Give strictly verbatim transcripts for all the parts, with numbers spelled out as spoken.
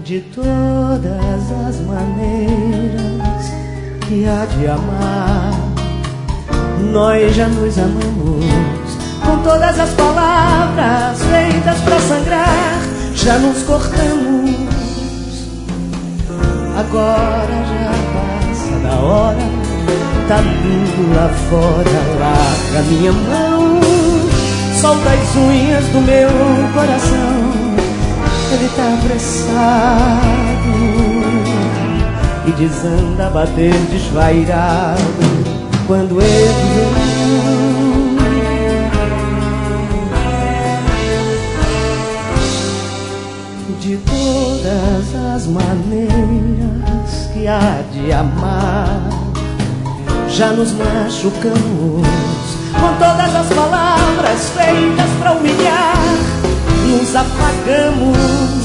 De todas as maneiras que há de amar, nós já nos amamos com todas as palavras feitas pra sangrar. Já nos cortamos, agora já passa da hora. Tá lindo lá fora, larga minha mão, solta as unhas do meu coração. Ele tá apressado e desanda a bater desvairado quando ele de todas as maneiras que há de amar, já nos machucamos com todas as palavras feitas pra humilhar. Nos apagamos,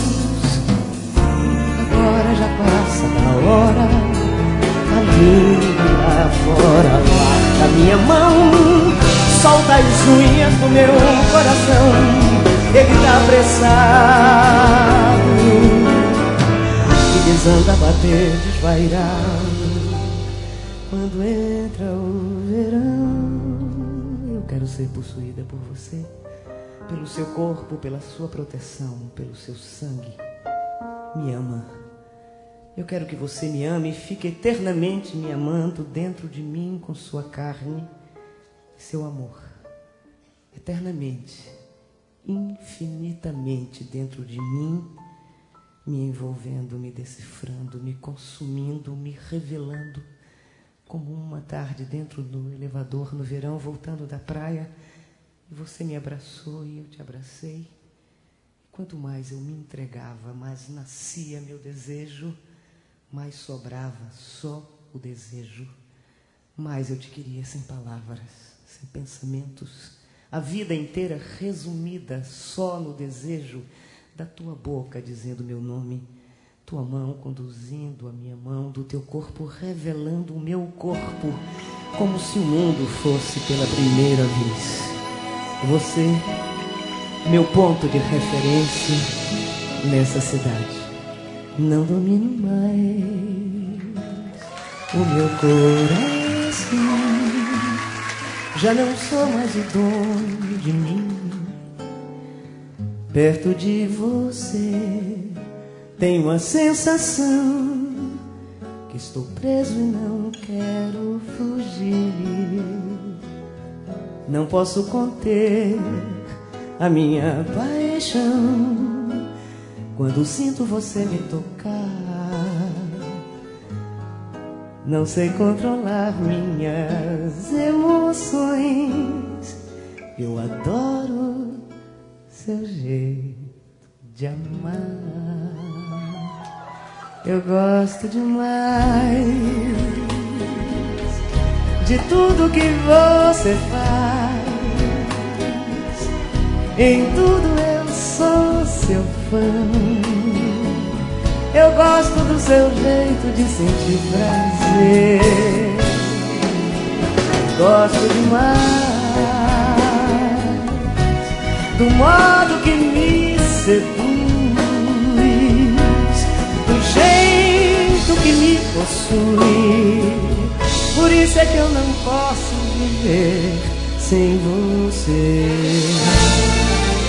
agora já passa da hora. Tá lindo lá fora, larga minha mão, solta as unhas do meu coração. Ele tá apressado e desanda a bater desvairado quando entra o verão. Eu quero ser possuída por você, pelo seu corpo, pela sua proteção, pelo seu sangue. Me ama. Eu quero que você me ame e fique eternamente me amando dentro de mim com sua carne e seu amor. Eternamente, infinitamente dentro de mim, me envolvendo, me decifrando, me consumindo, me revelando, como uma tarde dentro do elevador no verão, voltando da praia. E você me abraçou e eu te abracei. Quanto mais eu me entregava, mais nascia meu desejo, mais sobrava só o desejo. Mais eu te queria sem palavras, sem pensamentos, a vida inteira resumida só no desejo da tua boca dizendo meu nome, tua mão conduzindo a minha mão, do teu corpo revelando o meu corpo, como se o mundo fosse pela primeira vez. Você, meu ponto de referência nessa cidade. Não domino mais o meu coração, já não sou mais o dono de mim. Perto de você tenho a sensação que estou preso e não quero fugir. Não posso conter a minha paixão quando sinto você me tocar. Não sei controlar minhas emoções. Eu adoro seu jeito de amar. Eu gosto demais de tudo que você faz. Em tudo eu sou seu fã. Eu gosto do seu jeito de sentir prazer. Gosto demais do modo que me seduz, do jeito que me possui. Por isso é que eu não posso viver sem você.